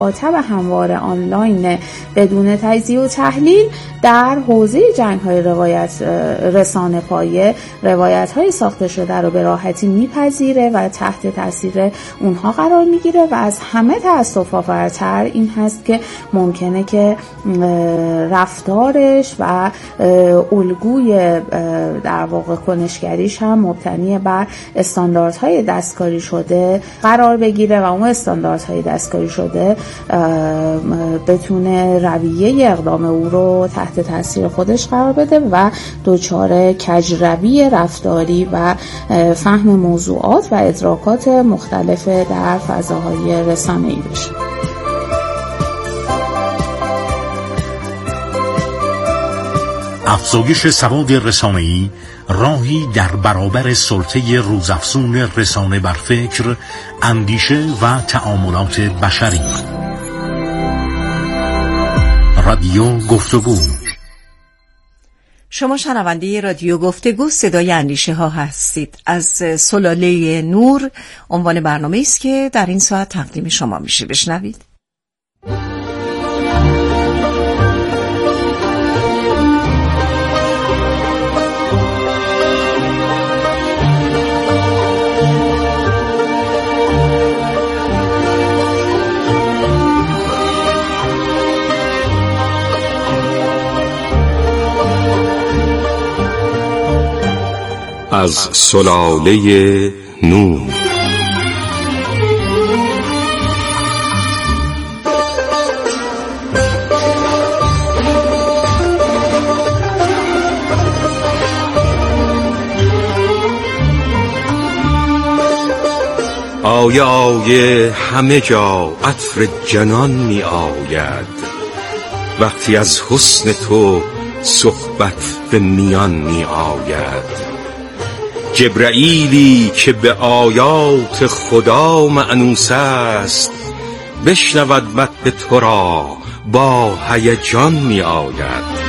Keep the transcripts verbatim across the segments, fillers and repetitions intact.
مخاطب هموار آنلاین بدون تجزیه و تحلیل در حوزه جنگ‌های روایت رسانه پایه روایت‌های ساخته شده رو به راحتی میپذیره و تحت تاثیر اونها قرار میگیره و از همه تأسف‌آورتر این هست که ممکنه که رفتارش و الگوی در واقع کنشگریش هم مبتنی بر استانداردهای دستکاری شده قرار بگیره و اون استانداردهای دستکاری شده بتونه رویه اقدام او رو تحت تاثیر خودش قرار بده و دچار کجروی رفتاری و فهم موضوعات و ادراکات مختلف در فضاهای رسانه‌ای بشه. افزایش سواد رسانه‌ای راهی در برابر سلطه روزافزون رسانه بر فکر، اندیشه و تعاملات بشری. رادیو گفتگو. شما شنونده رادیو گفتگو صدای اندیشه ها هستید. از سلاله نور عنوان برنامه است که در این ساعت تقدیم شما میشه. بشنوید. از سلاله نور. آیه آیه همه جا عطر جنان می آید، وقتی از حسن تو صحبت به میان می آید. جبرائیلی که به آیات خدا مأنوس است، بشنود مدح تو را با هیجان می آید.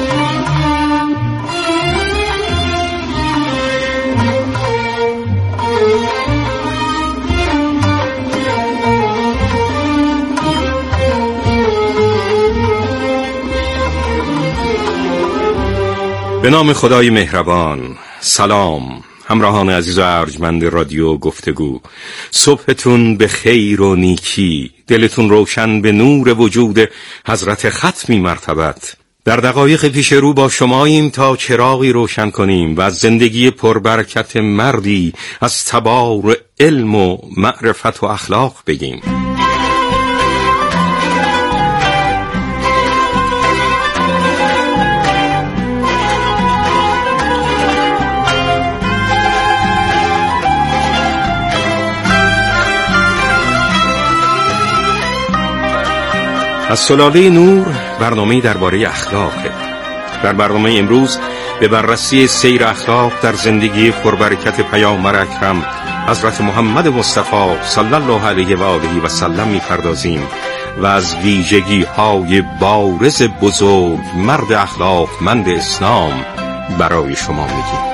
به نام خدای مهربان. سلام همراهان عزیز و ارجمند رادیو گفتگو. صبحتون به خیر و نیکی، دلتون روشن به نور وجود حضرت ختمی مرتبت. در دقایق پیش رو با شماییم تا چراغی روشن کنیم و از زندگی پربرکت مردی از تبار علم و معرفت و اخلاق بگیم. از سلاله نور برنامه درباره اخلاقه. در برنامه امروز به بررسی سیر اخلاق در زندگی پربرکت پیامبر اکرم حضرت محمد مصطفی صلی الله علیه و آله و سلم می‌پردازیم و از ویژگی‌های بارز بزرگ مرد اخلاقمند اسلام برای شما میگیم.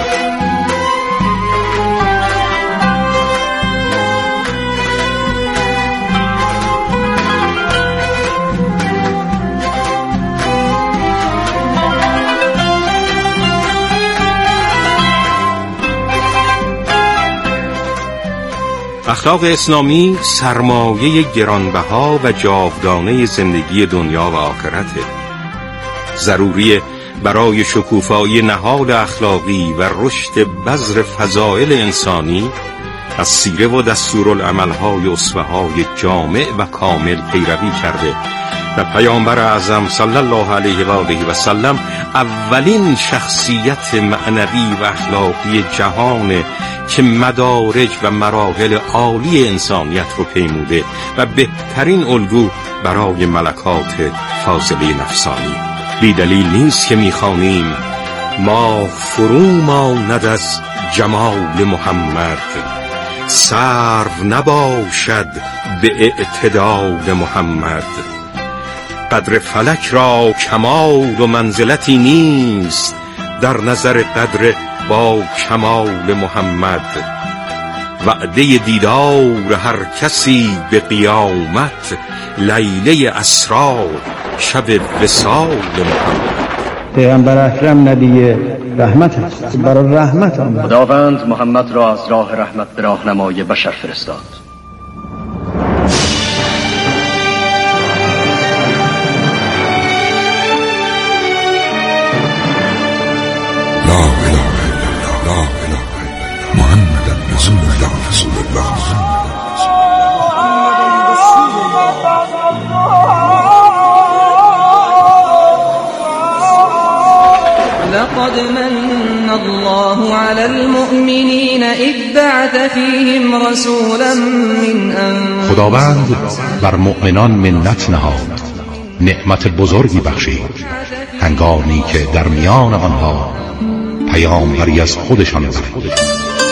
اخلاق اسلامی سرمایه گرانبها و جاودانه زندگی دنیا و آخرته. ضروری برای شکوفایی نهال اخلاقی و رشد بذر فضائل انسانی از سیره و دستورالعمل‌های اسوه‌های جامع و کامل پیروی کرده و پیامبر اعظم صلی الله علیه و آله و سلم اولین شخصیت معنوی و اخلاقی جهان که مدارج و مراحل عالی انسانیت رو پیموده و بهترین الگو برای ملکات فاضله نفسانی. بی دلیل نیست که میخوانیم ما فرو ماند از جمال محمد، سرو نباشد به اعتدال محمد. قدر فلک را کمال و منزلتی نیست در نظر قدر با کمال محمد. وعده دیدار هر کسی به قیامت، لیله اسرار شب وصال محمد. پیامبر اکرم نبی رحمت است، برای رحمت آمد. خداوند محمد را از راه رحمت به راهنمای بشر فرستاد. لا اله الا الله، لا اله الا الله، محمد رسول الله، رسول الله. لقد من الله على المؤمنين إذ بعث فيهم رسولا من أنفسهم. خداوند بر مؤمنان منت نهاد، نعمت بزرگی بخشید هنگامی که در میان آنها پیامبری از خودشان برد.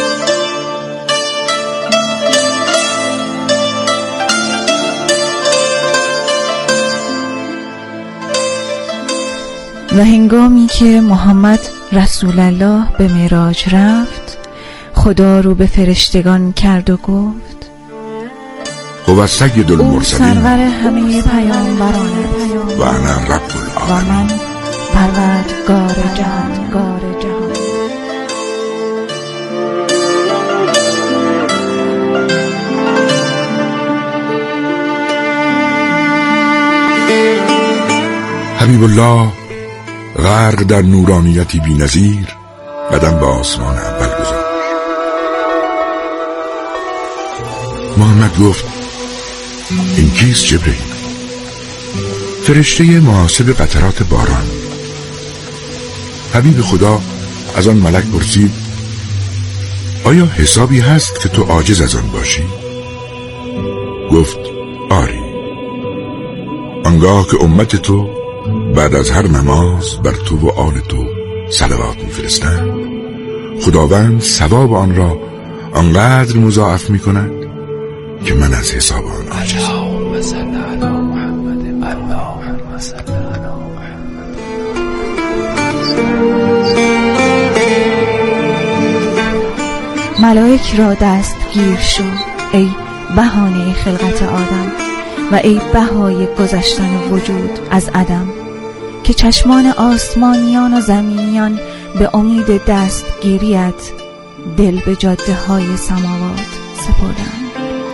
و هنگامی که محمد رسول الله به معراج رفت، خدا رو به فرشتگان کرد و گفت: هو سید او المرسلین سرور همه پیامبران است و انا رب و العالمین. من پروردگار جهان گار جهان. حبیب الله غرق در نورانیتی بی نظیر قدم به آسمان اول گذاشت. محمد گفت: این کیست جبرئیل؟ فرشته محاسب قطرات باران. حبیب خدا از آن ملک پرسید: آیا حسابی هست که تو عاجز از آن باشی؟ گفت: آری. آنگاه که امت تو بعد از هر نماز بر تو و آل تو صلوات می‌فرستند، خداوند ثواب آن را آنقدر مضاعف می‌کند که من از حساب آن عاجزم. ملائک را دستگیر شو ای بهانه خلقت آدم و ای بهای گذشتن وجود از عدم، که چشمان آسمانیان و زمینیان به امید دستگیریت دل به جاده های سماوات سپردند.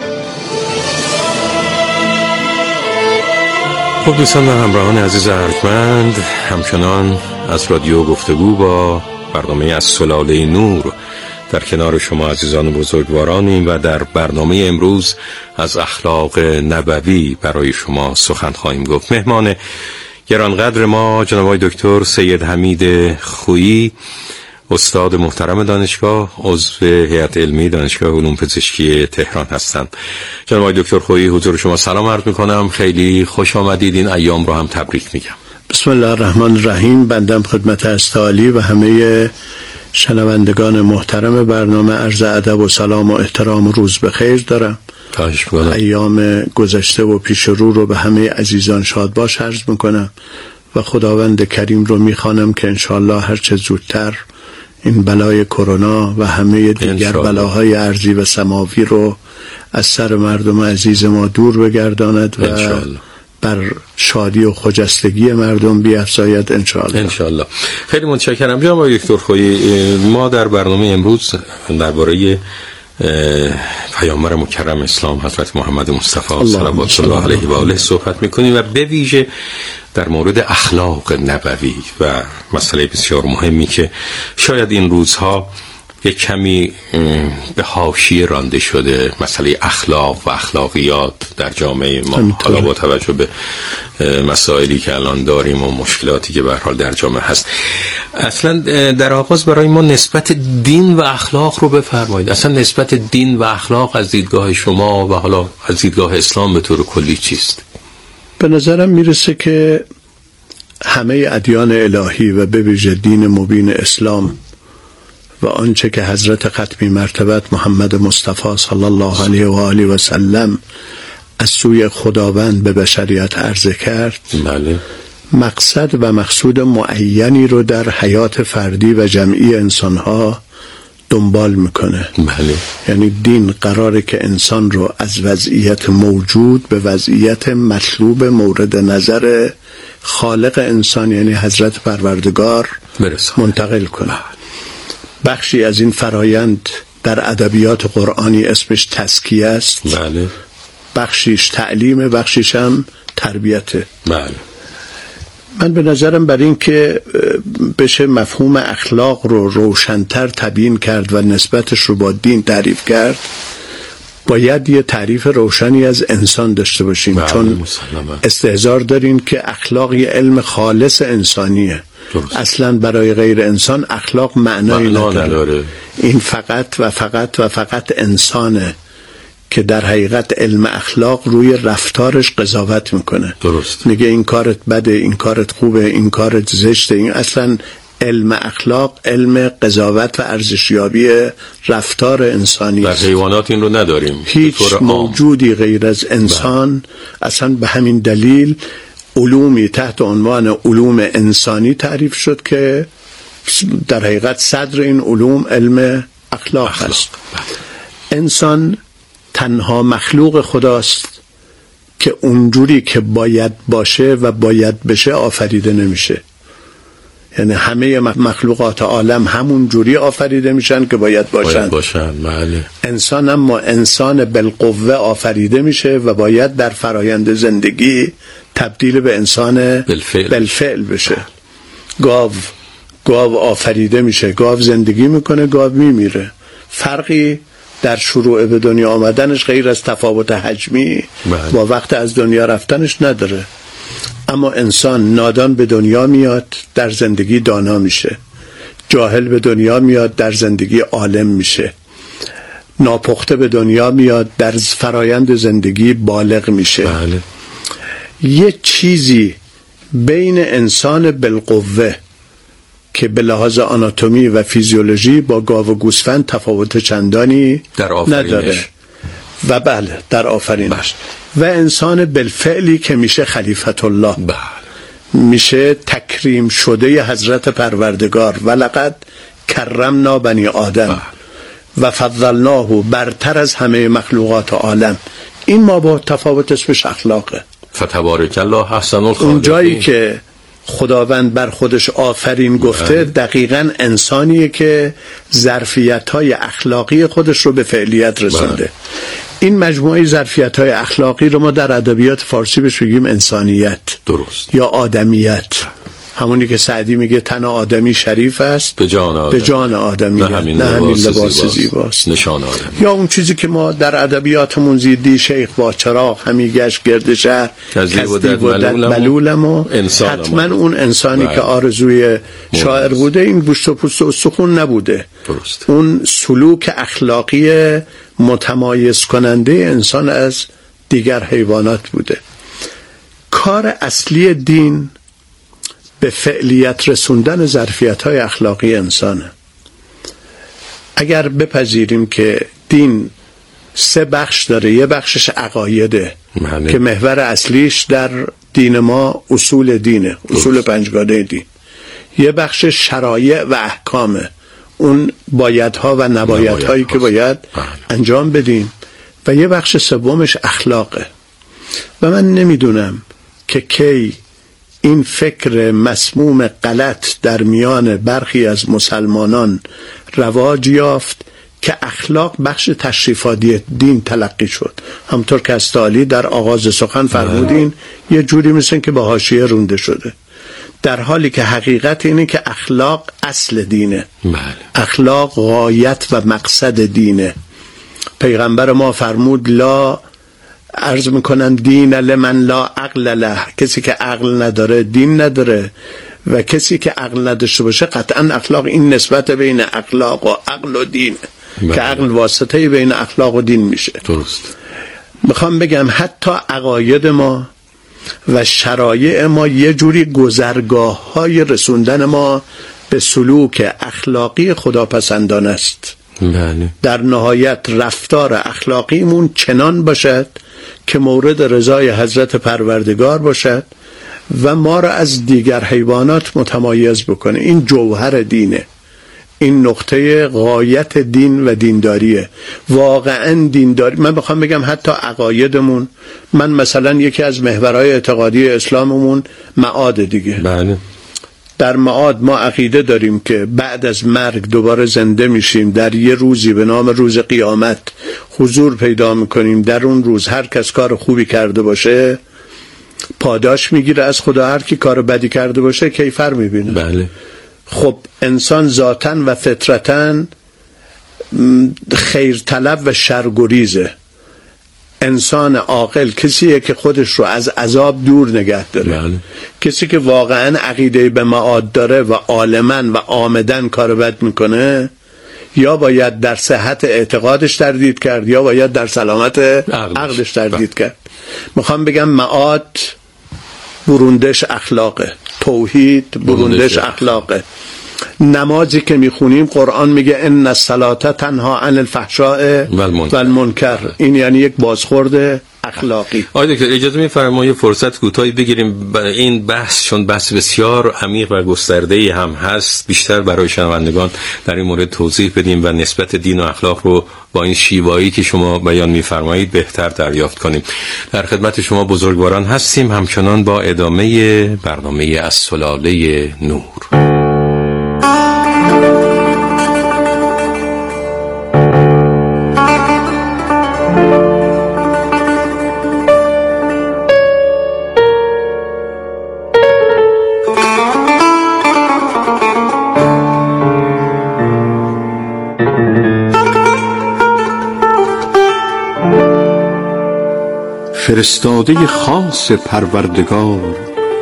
خب دوستان و همراهان عزیز ارجمند، همچنان از رادیو گفتگو با برنامه از سلاله نور در کنار شما عزیزان بزرگوارانیم و در برنامه امروز از اخلاق نبوی برای شما سخن خواهیم گفت. مهمان گرانقدر ما جناب آقای دکتر سید حمید خویی، استاد محترم دانشگاه، عضو هیئت علمی دانشگاه علوم پزشکی تهران هستند. جناب آقای دکتر خویی، حضور شما سلام عرض می‌کنم. خیلی خوش آمدید. این ایام رو هم تبریک میگم. بسم الله الرحمن الرحیم. بندم خدمت استعالی و همه شنوندگان محترم برنامه عرض ادب و سلام و احترام و روز بخیر دارم. خواهش می‌کنم. ایام گذشته و پیش رو رو به همه عزیزان شاد باش عرض میکنم و خداوند کریم رو میخوانم که انشاءالله هر چه زودتر این بلای کرونا و همه دیگر بلاهای ارضی و سماوی رو از سر مردم عزیز ما دور بگرداند و انشاءالله بر شادی و خجستگی مردم بیفزاید انشاءالله. انشاءالله. خیلی متشکرم جناب آقای دکتر خویی. ما در برنامه امروز درباره پیامبر مکرم اسلام حضرت محمد مصطفی صلوات الله علیه و آله صحبت میکنیم و به ویژه در مورد اخلاق نبوی و مسئله بسیار مهمی که شاید این روزها یک کمی به حاشیه رانده شده، مسئله اخلاق و اخلاقیات در جامعه ما، حالا با توجه به مسائلی که الان داریم و مشکلاتی که به هر حال در جامعه هست. اصلا در آغاز برای ما نسبت دین و اخلاق رو بفرمایید. اصلا نسبت دین و اخلاق از دیدگاه شما و حالا از دیدگاه اسلام به طور کلی چیست؟ به نظرم میرسه که همه ادیان الهی و به ویژه دین مبین اسلام و آنچه که حضرت ختمی مرتبت محمد مصطفی صلی الله علیه و آله و سلم از سوی خداوند به بشریت عرضه کرد، بله، مقصد و مقصود معینی رو در حیات فردی و جمعی انسانها دنبال میکنه. بله. یعنی دین قراره که انسان رو از وضعیت موجود به وضعیت مطلوب مورد نظر خالق انسان یعنی حضرت پروردگار برسانه. منتقل کنه. بخشی از این فرایند در ادبیات قرآنی اسمش تزکیه است. بله. بخشیش تعلیم، بخشیش هم تربیته. بله. من به نظرم برای این که بشه مفهوم اخلاق رو روشن‌تر تبیین کرد و نسبتش رو با دین تعریف کرد، باید یه تعریف روشنی از انسان داشته باشیم. بله. چون مسلمه. استحضار دارین که اخلاق یه علم خالص انسانیه. درست. اصلا برای غیر انسان اخلاق معنایی نداره. نداره. این فقط و فقط و فقط انسانه که در حقیقت علم اخلاق روی رفتارش قضاوت میکنه. درست. میگه این کارت بده، این کارت خوبه، این کارت زشته. این اصلا علم اخلاق علم قضاوت و ارزشیابی رفتار انسانی است. در حیوانات این رو نداریم. هیچ موجودی غیر از انسان بله. اصلا به همین دلیل علومی تحت عنوان علوم انسانی تعریف شد که در حقیقت صدر این علوم علم اخلاق, اخلاق. است. بله. انسان تنها مخلوق خداست که اونجوری که باید باشه و باید بشه آفریده نمیشه. یعنی همه مخلوقات عالم همون جوری آفریده میشن که باید باشن. باید باشن. بله. انسان اما انسان بالقوه آفریده میشه و باید در فرایند زندگی تبدیل به انسان بالفعل, بالفعل بشه. گاو گاو آفریده میشه، گاو زندگی میکنه، گاو میمیره. فرقی در شروع به دنیا آمدنش غیر از تفاوت حجمی بله. با وقت از دنیا رفتنش نداره. اما انسان نادان به دنیا میاد، در زندگی دانا میشه. جاهل به دنیا میاد، در زندگی عالم میشه. ناپخته به دنیا میاد، در فرایند زندگی بالغ میشه. بله. یه چیزی بین انسان بالقوه که به لحاظ آناتومی و فیزیولوژی با گاو و گوسفند تفاوت چندانی نداره و بله در آفرینش و انسان بالفعلی که میشه خلیفت الله بله. میشه تکریم شده حضرت پروردگار ولقد کرمنا بنی آدم بله. و فضلناه برتر از همه مخلوقات عالم. این ما با تفاوت اسمش اخلاقه. فتبارک الله احسن الخالقین. اون جایی که خداوند بر خودش آفرین گفته دقیقاً انسانیه که ظرفیت‌های اخلاقی خودش رو به فعلیت رسونده. این مجموعه ظرفیت‌های اخلاقی رو ما در ادبیات فارسی بهش میگیم انسانیت. درست. یا آدمیت. همونی که سعدی میگه تن آدمی شریف است به جان آدم. به جان آدمیت. نه همین, نه همین لباس, لباس زیباست. زیباست. نشان آدم. یا اون چیزی که ما در ادبیاتمون زیدی شیخ با چراغ همی گشت گرد شهر کزدی بودت ملولم و حتما اون انسانی بله. که آرزوی شاعر بوده این گوشت و پوست و استخون نبوده. درست. اون سلوک اخلاقی متمایز کننده انسان از دیگر حیوانات بوده. کار اصلی دین به فعلیت رسوندن ظرفیت‌های اخلاقی انسانه. اگر بپذیریم که دین سه بخش داره، یه بخشش عقایده معنی. که محور اصلیش در دین ما اصول دینه، اصول پنجگانه دین. یه بخش شرایع و احکامه، اون بایدها و نبایدهایی که باید انجام بدیم. و یه بخش سومش اخلاقه. و من نمیدونم که کی این فکر مسموم غلط در میان برخی از مسلمانان رواج یافت که اخلاق بخش تشریفاتی دین تلقی شد. همطور که استالی در آغاز سخن فرمودین یه جوری مثل که با حاشیه رونده شده، در حالی که حقیقت اینه که اخلاق اصل دینه. بله. اخلاق غایت و مقصد دینه. پیغمبر ما فرمود لا عرض میکنن دین لمن لا عقل له، کسی که عقل نداره دین نداره و کسی که عقل نداشته باشه قطعا اخلاق. این نسبت بین اخلاق و عقل و دین که عقل واسطه بین اخلاق و دین میشه. درست. میخوام بگم حتی عقاید ما و شرایع ما یه جوری گذرگاه های رسوندن ما به سلوک اخلاقی خداپسندانه است. بله. در نهایت رفتار اخلاقیمون چنان باشد که مورد رضای حضرت پروردگار باشد و ما را از دیگر حیوانات متمایز بکنه. این جوهر دینه. این نقطه غایت دین و دینداریه. واقعا دینداری، من بخوام بگم حتی عقایدمون، من مثلا یکی از محورهای اعتقادی اسلاممون معاد دیگه. بله. در معاد ما عقیده داریم که بعد از مرگ دوباره زنده میشیم، در یه روزی به نام روز قیامت حضور پیدا میکنیم. در اون روز هر کس کار خوبی کرده باشه پاداش میگیره از خدا، هر کی کار بدی کرده باشه کیفر میبینه. بله. خب انسان ذاتاً و فطرتاً خیر طلب و شرگریزه. انسان عاقل کسیه که خودش رو از عذاب دور نگه داره. بله. کسی که واقعاً عقیده به معاد داره و عالماً و عامداً کار بد میکنه، یا باید در صحت اعتقادش تردید کرد یا باید در سلامت عقلش تردید کرد. میخوام بگم معاد بروندش اخلاقه، توحید بروندش اخلاقه. نمازی که میخونیم قرآن میگه ان الصلاة تنها عن الفحشاء والمنکر، این یعنی یک بازخورد اخلاقی. آقای دکتر اجازه میفرمایید فرصت کوتاهی بگیریم؟ این بحث چون بحث بسیار عمیق و گسترده‌ای هم هست، بیشتر برای شنوندگان در این مورد توضیح بدیم و نسبت دین و اخلاق رو با این شیوایی که شما بیان میفرمایید بهتر دریافت کنیم. در خدمت شما بزرگواران هستیم همچنان با ادامه برنامه از سلاله نور. فرستاده خاص پروردگار،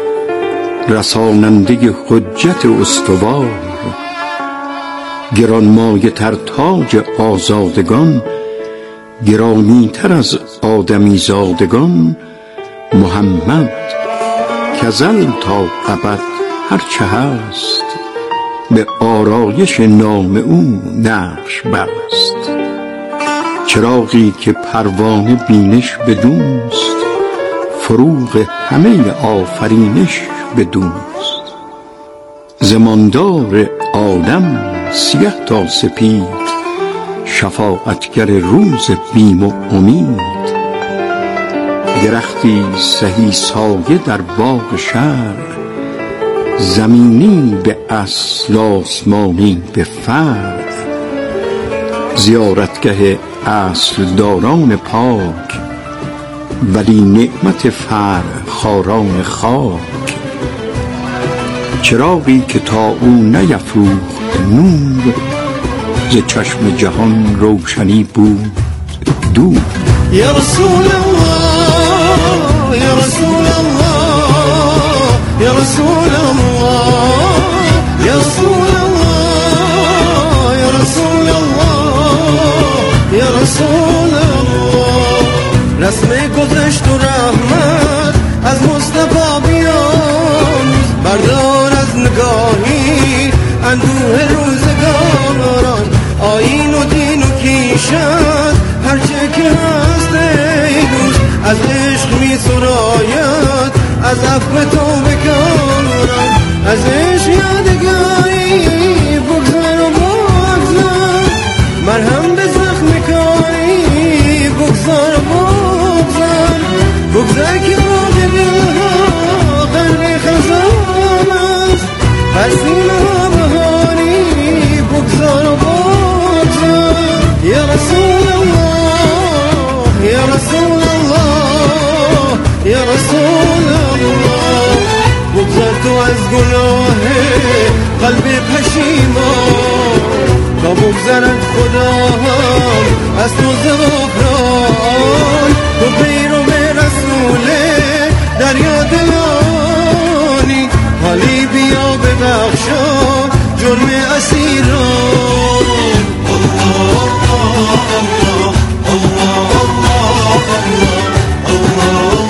رساننده حجت استوار، گرانمایه تر تاج آزادگان، گرانی تر از آدمی زادگان، محمد کزل تا ابد هر چه هست، به آرایش نام او نقش بست. چراغی که پروانه بینش بدوست، فروغ همه آفرینش بدوست. زماندار آدم سیه تا سپید، شفاعتگر روز بیم و امید. درختی سهی سایه در باغ شرع، زمینی به اصل آسمانی به فرع. زیارتگه اصل داران پاک، ولی نعمت فرع خاران خاک. چراغی که تا او نیفروخت نور، ز چشم جهان روشنی بود دور. یا رسول الله یا رسول الله یا رسول الله یا رسول الله یا رسول الله یا رسول الله. رسم گذشت و رحمت از مصطفی بیاموز، بردار از نگاهی اندوه روزگاران. آیین و دین و کیشت هرچه که هست ای دوست، از عشق می سراید از عفو تو بکارم. از عشق یادگاری بگذار و بگذار، مرهم به زخم کاری بگذار و بگذار. بگذار که باغ دلها غرق خزان است، هر سینه ها بهاری بگذار و بگذار. یا رسول الله یا رسول الله یا رسول الله. بگذار تو از گناه قلب پشیمان، تا بگذرد خدا هم از تو زغفران. تو پیرو به رسول دریا دلانی، حالی بیا ببخشا جرم اسیران. الله الله الله الله الله.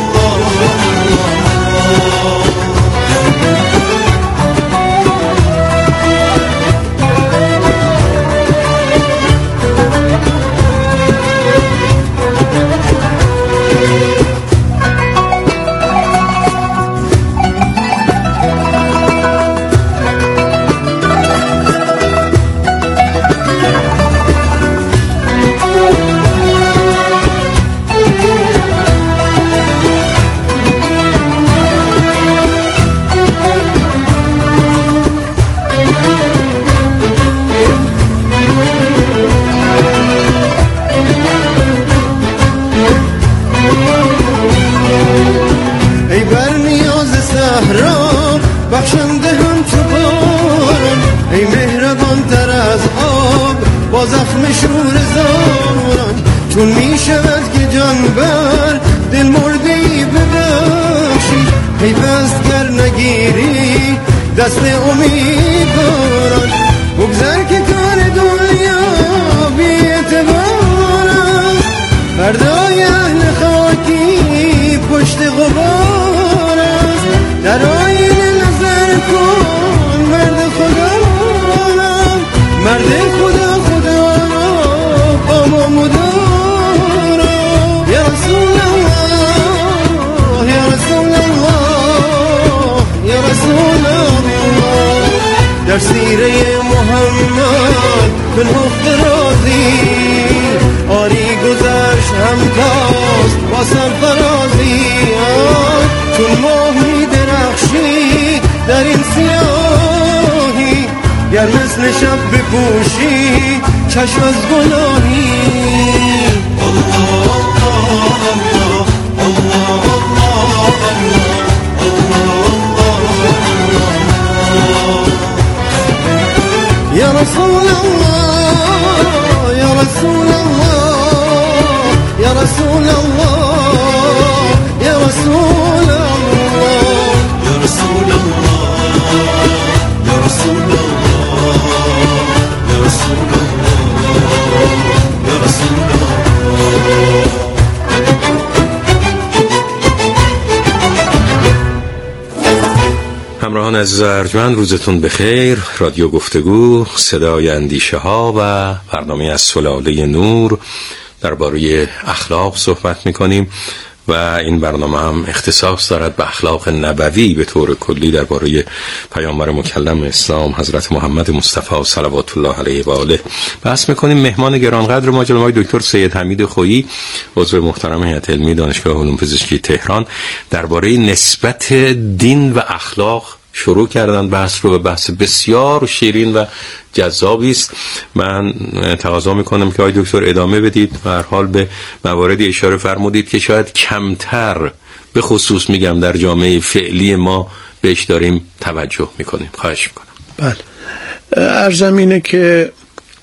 دست امیدوارم بگذر که کار دنیا بی اعتبارم فردای اهل خاکی پشت غبارم در آینه نظر کن مرد خدا رام مرد خدا خدا را با ما مدارم یا رسول الله یا رسول الله یا رسول الله در سیره محمد به نقط راضی آری گذشت هم تاست با سرفرازی چون ماه می درخشی در این سیاهی گر مثل شب بپوشی چشم از گناهی الله الله الله یا رسول الله یا رسول الله یا رسول الله یا رسول الله یا رسول الله یا رسول الله یا رسول الله یا رسول الله. همراهان عزیز ارجمند، روزتون بخیر. رادیو گفتگو، صدای اندیشه ها و برنامه از سلاله نور درباره اخلاق صحبت میکنیم و این برنامه هم اختصاص دارد به اخلاق نبوی به طور کلی درباره پیامبر مکلم اسلام حضرت محمد مصطفی صلوات الله علیه و آله بحث میکنیم. مهمان گرانقدر ما جناب آقای دکتر سید حمید خویی، عضو محترم هیئت علمی دانشگاه علوم پزشکی تهران، درباره نسبت دین و اخلاق شروع کردن بحث رو. به بحث بسیار شیرین و جذابی است. من تقاضا میکنم که آقای دکتر ادامه بدید و هر حال به مواردی اشاره فرمودید که شاید کمتر به خصوص میگم در جامعه فعلی ما بهش داریم توجه میکنیم. خواهش میکنم. بله، عرضم اینه که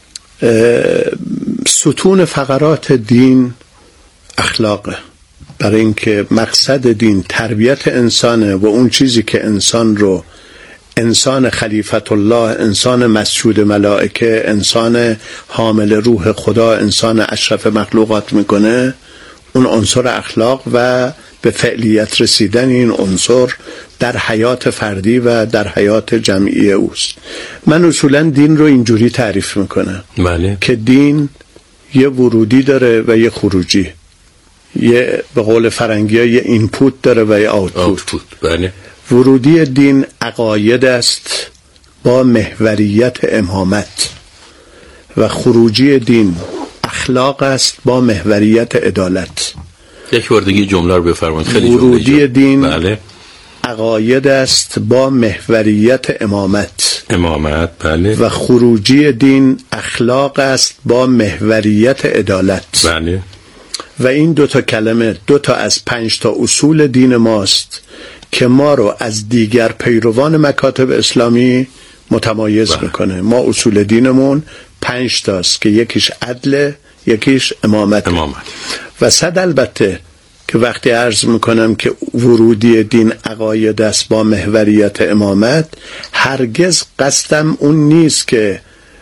ستون فقرات دین اخلاقه، برای اینکه مقصد دین تربیت انسانه و اون چیزی که انسان رو انسان خلیفت الله، انسان مسجود ملائکه، انسان حامل روح خدا، انسان اشرف مخلوقات میکنه، اون عنصر اخلاق و به فعلیت رسیدن این عنصر در حیات فردی و در حیات جمعی اوست. من اصولا دین رو اینجوری تعریف میکنم بله. که دین یه ورودی داره و یه خروجی، یه به قول فرنگی ها یه اینپوت داره و یه آوتپوت. بله. ورودی دین عقاید است با محوریت امامت و خروجی دین اخلاق است با محوریت عدالت. یک بار دیگه جمله رو بفرمایید. خیلی ورودی دین بله. عقاید است با محوریت امامت امامت بله. و خروجی دین اخلاق است با محوریت عدالت. بله. و این دو تا کلمه دو تا از پنج تا اصول دین ماست که ما رو از دیگر پیروان مکاتب اسلامی متمایز بله. میکنه. ما اصول دینمون پنج تاست که یکیش عدل، یکیش امامت. امامت. و صد البته که وقتی عرض میکنم که ورودی دین عقاید است با محوریت امامت، هرگز قصدم اون نیست که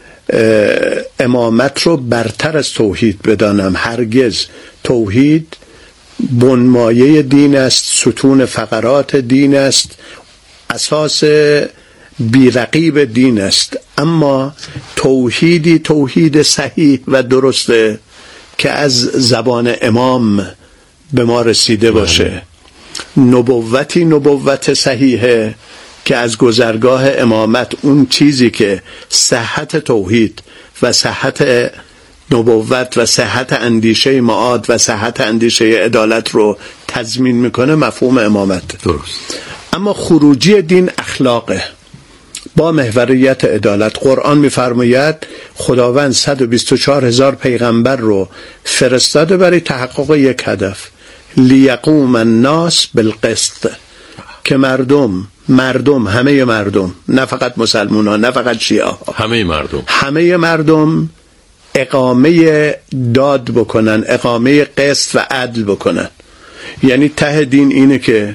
امامت رو برتر از توحید بدانم. هرگز. توحید بنمایه دین است، ستون فقرات دین است، اساس بیرقیب دین است، اما توحیدی توحید صحیح و درسته که از زبان امام به ما رسیده باشه. نبوتی نبوت صحیحه که از گذرگاه امامت اون چیزی که صحت توحید و صحت نبوت و صحت اندیشه معاد و صحت اندیشه عدالت رو تضمین میکنه مفهوم امامت. درست. اما خروجی دین اخلاقه با محوریت عدالت. قرآن میفرماید خداوند صد و بیست و چهار هزار پیغمبر رو فرستاده برای تحقق یک هدف، لیقوم الناس بالقسط، که مردم مردم همه مردم، نه فقط مسلمان ها، نه فقط شیعه ها، همه مردم همه مردم اقامه داد بکنن، اقامه قسط و عدل بکنن. یعنی ته دین اینه که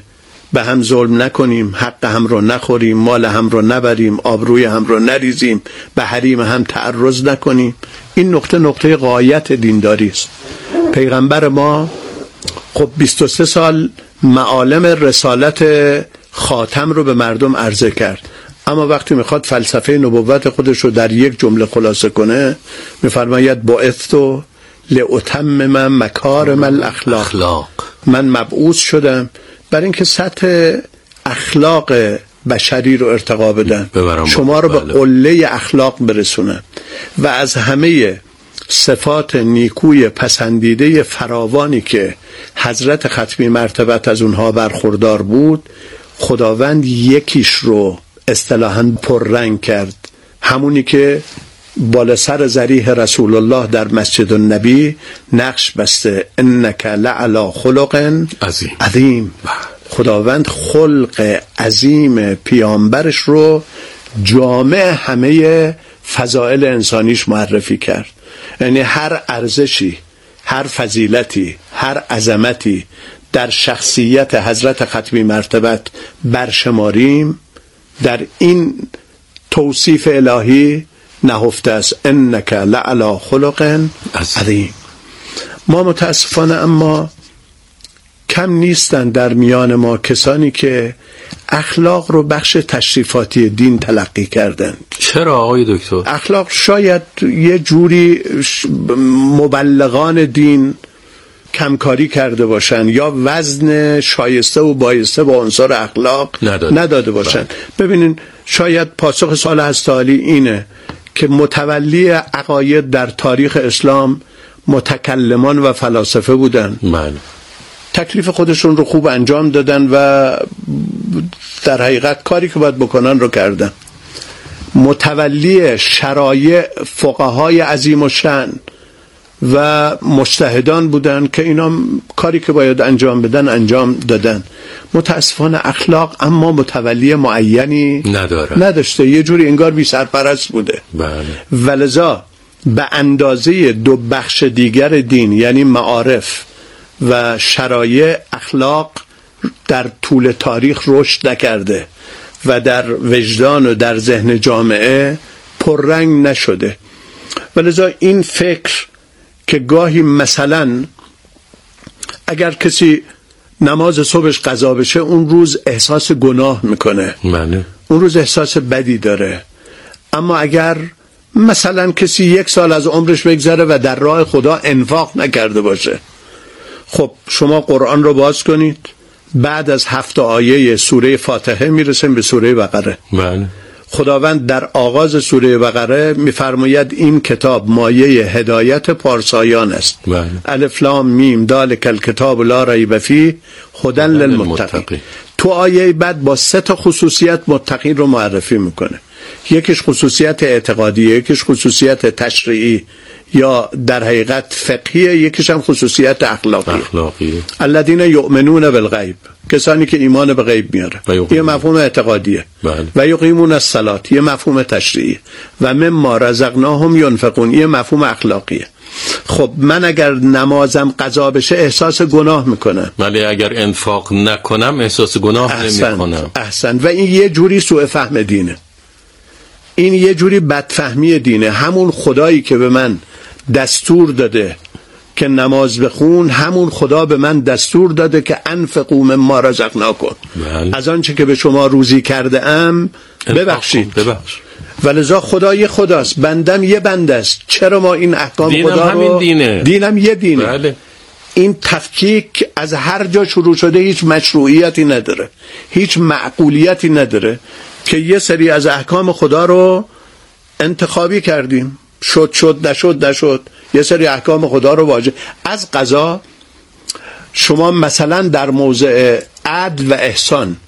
به هم ظلم نکنیم، حق هم رو نخوریم، مال هم رو نبریم، آبروی هم رو نریزیم، به حریم هم تعرض نکنیم. این نقطه نقطه غایت دینداری است. پیغمبر ما خب بیست و سه سال معالم رسالت خاتم رو به مردم عرضه کرد، اما وقتی میخواد فلسفه نبوت خودش رو در یک جمله خلاصه کنه میفرماید بعثت لأتمم مکارم الاخلاق. اخلاق. من مبعوث شدم برای اینکه سطح اخلاق بشری رو ارتقا بدم، شما رو به قله اخلاق برسونم و از همه صفات نیکوی پسندیده فراوانی که حضرت ختمی مرتبت از اونها برخوردار بود، خداوند یکیش رو اصطلاحاً پررنگ کرد، همونی که بالا سر ضریح رسول الله در مسجد النبی نقش بسته، انک لعلی خلق عظیم. عظیم. خداوند خلق عظیم پیامبرش رو جامع همه فضائل انسانیش معرفی کرد. یعنی هر ارزشی، هر فضیلتی، هر عظمتی در شخصیت حضرت ختمی مرتبت برشماریم، در این توصیف الهی نهفته است، انک لعلی خلق عظیم. ما متاسفانه اما کم نیستن در میان ما کسانی که اخلاق رو بخش تشریفاتی دین تلقی کردند. چرا آقای دکتر؟ اخلاق شاید یه جوری مبلغان دین کمکاری کرده باشن یا وزن شایسته و بایسته با عنصر اخلاق نداده, نداده باشن. ببینین شاید پاسخ سوال هستالی اینه که متولی عقاید در تاریخ اسلام متکلمان و فلاسفه بودن. من. تکلیف خودشون رو خوب انجام دادن و در حقیقت کاری که باید بکنن رو کردن. متولی شرایع فقهای عظیم و شأن و مجتهدان بودن که اینا کاری که باید انجام بدن انجام دادن. متاسفانه اخلاق اما متولی معینی نداره. نداشته، یه جوری انگار بی سرپرست بوده. بله. ولذا به اندازه دو بخش دیگر دین یعنی معارف و شرایع، اخلاق در طول تاریخ رشد نکرده و در وجدان و در ذهن جامعه پررنگ نشده. ولذا این فکر که گاهی مثلا اگر کسی نماز صبحش قضا بشه اون روز احساس گناه میکنه، معنی. اون روز احساس بدی داره، اما اگر مثلا کسی یک سال از عمرش بگذره و در راه خدا انفاق نکرده باشه، خب شما قرآن رو باز کنید، بعد از هفت آیه سوره فاتحه میرسیم به سوره بقره. بله. خداوند در آغاز سوره بقره میفرماید این کتاب مایه هدایت پارسایان است. بله. الف لام میم ذالک الکتاب لا ریب فیه هدی للمتقین. تو آیه بعد با سه تا خصوصیت متقین رو معرفی میکنه. یکیش خصوصیت اعتقادی، یکیش خصوصیت تشریعی یا در حقیقت فقهی، یکیش هم خصوصیت اخلاقی. اخلاقی. الذین یؤمنون بالغیب، کسانی که ایمان به غیب میاره، یه مفهوم اعتقادیه. بله. و یقیمون الصلاة، یه مفهوم تشریعی. و مما رزقناهم ینفقون، یه مفهوم اخلاقیه. خب من اگر نمازم قضا بشه احساس گناه میکنم، ولی اگر انفاق نکنم احساس گناه نمیکنم. احسن. و این یه جوری سوء فهم دینه، این یه جوری بدفهمی دینه. همون خدایی که به من دستور داده که نماز بخون، همون خدا به من دستور داده که انفقوا مما رزقناکم، از آنچه که به شما روزی کرده ام ببخشید. ببخش. ولذا خدا یه خداست، بندم یه بنده است. چرا ما این احکام خدا رو دینه. دینم یه دینه. بله. این تفکیک از هر جا شروع شده هیچ مشروعیتی نداره، هیچ معقولیتی نداره که یه سری از احکام خدا رو انتخابی کردیم، شد شد نشد نشد، یه سری احکام خدا رو واجب. از قضا شما مثلا در موضع عدل و احسان